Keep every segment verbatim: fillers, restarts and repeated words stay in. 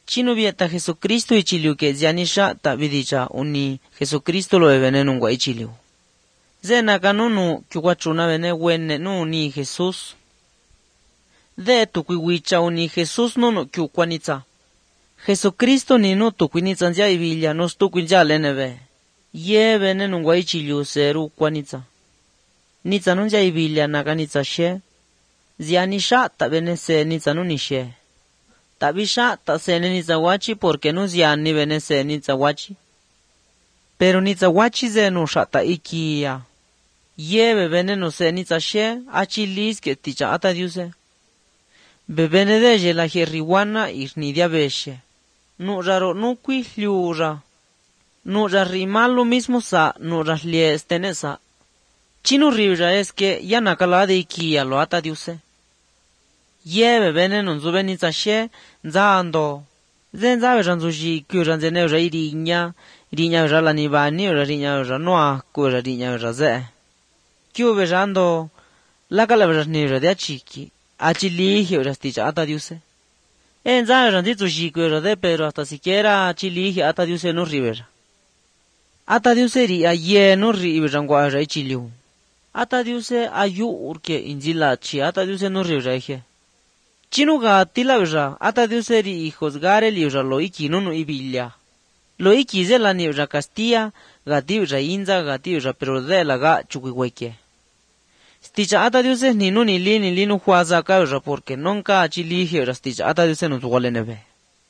Chino vieta Jesucristo ichiliu que zianisha ta vidicha uni Jesucristo lo veneno ngwa ichiliu. Zena kanunu kiwachuna vene wenne nu ni Jesús. De tukwiwicha uni Jesús nunu kiukwanitza. Jesucristo ni nu tukwinitza nzia ibilla nos tukwinja leneve. Ye veneno ngwa ichiliu seru kwanitza. Nitza nunja ibilla nakanitza she. Zianisha ta vene se nitza nunishe. Tabisha ta sene nitzawachi porque no ziani vene se nitzawachi. Pero nitzawachi zenu shata ikia. Ye bebene no se nitzashe achilis que ticha ata diuse. Bebene de ye la jerriwana irnidia beshe. No raro no quihliura. No rarima lo mismo sa no raslie tenesa. Chino ribra es que ya nakala de ikia lo ata diuse. Ye bebene non zube nitzashe nzando. Zen zabe ranzuji kyuran zene ura irinya. Irinya ura la nibani ura irinya ura noa kura irinya ura ze. Kyo berando la calabra nera de achiki. Achiligi ura sticha ata diuse. En zabe randito chico ura de pero hasta siquiera achiligi ata diuse no ribera. Ata diuse ri aye no ribera ngwara ichiliu. Ata diuse ayu urke injilachi ata diuse no ribera eje. Chino gatila vera ata diuse ri hijos gare libra lo iki no no ibilla. Lo iki ze la nibra Castilla gati vera inza gati vera pero de la ga chuquihueque. Sticha ata diuse ni no ni li ni li no huaza cabra porque nunca achiligi era sticha ata diuse no tuwale nebe.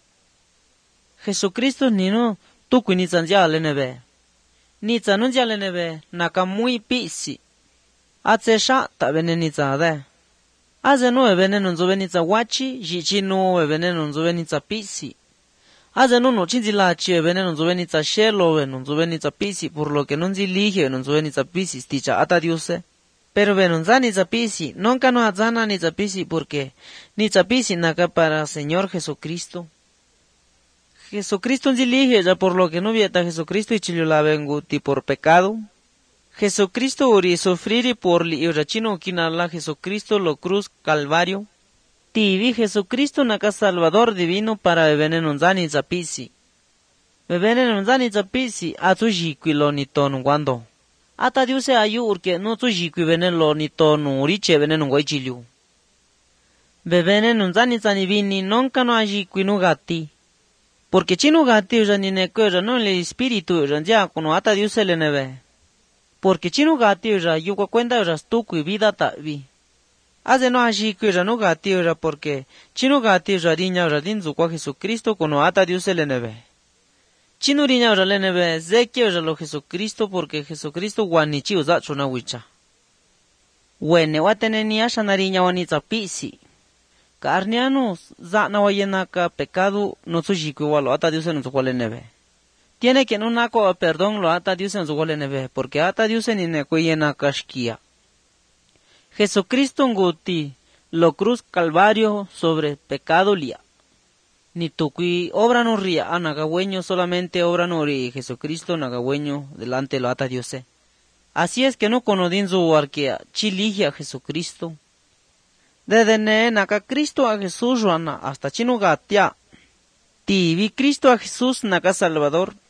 Jesucristo ni no tu kuinitza nziale nebe. Nitza no nziale nebe naka muy pisi. Atse sha ta venenitza de. Aze no veneno nzo venitza wachi, jichi no veneno nzo venitza pisi. Aze no no chinzilachi veneno nzo venitza shelo veneno nzo venitza pisi por lo que no nziligi veneno nzo venitza pisi sticha ata diuse. Pero bueno, ni zapisi, nunca no azana ni zapisi porque ni zapisi naca para Señor Jesucristo. Jesucristo nzilige ya por lo que no vieta Jesucristo y chilio la venguti por pecado. Jesucristo uri sufrir por li irachino kinala Jesucristo lo cruz calvario. Tivi Jesucristo naca Salvador divino para veneno zani zapisi. Veneno zani zapisi atujikilo ni ton guando. Ata diuse ayu urke no tu jikwi venelo ni tonu uriche veneno ngwa ichiliu. Bebene nunzani zani vini nonca no ajikwi no gati. Porque chino gati uja ni neko uja no le espíritu uja ya kono ata diuse le neve. Porque chino gati uja yuko cuenta uja stukwi vida ta vi. Aze no ajikwi uja no gati uja porque chino gati uja riña uja dinzu kwa Jesucristo kono ata diuse le neve. Chino riña ora lenebe zeki ora lo Jesucristo porque Jesucristo guanichi uza chuna wicha. Wene wateneni asha na riña wanitza pisi. Carnianos za na wayenaka pecado no tsujikwi walo ata Dios en su lenebe. Tiene que no nako perdón lo ata Dios en su lenebe porque ata Dios en ineko yenaka shkia. Jesucristo nguti lo cruz calvario sobre pecado lia. Ni tukui obra no ría a nagagüeño solamente obra no rí Jesucristo nagagüeño delante lo ata Diose. Así es que no conodin su arquea chiligi a Jesucristo. Desde ne naga Cristo a Jesús ruana hasta chino gatia. Ti vi Cristo a Jesús naga Salvador.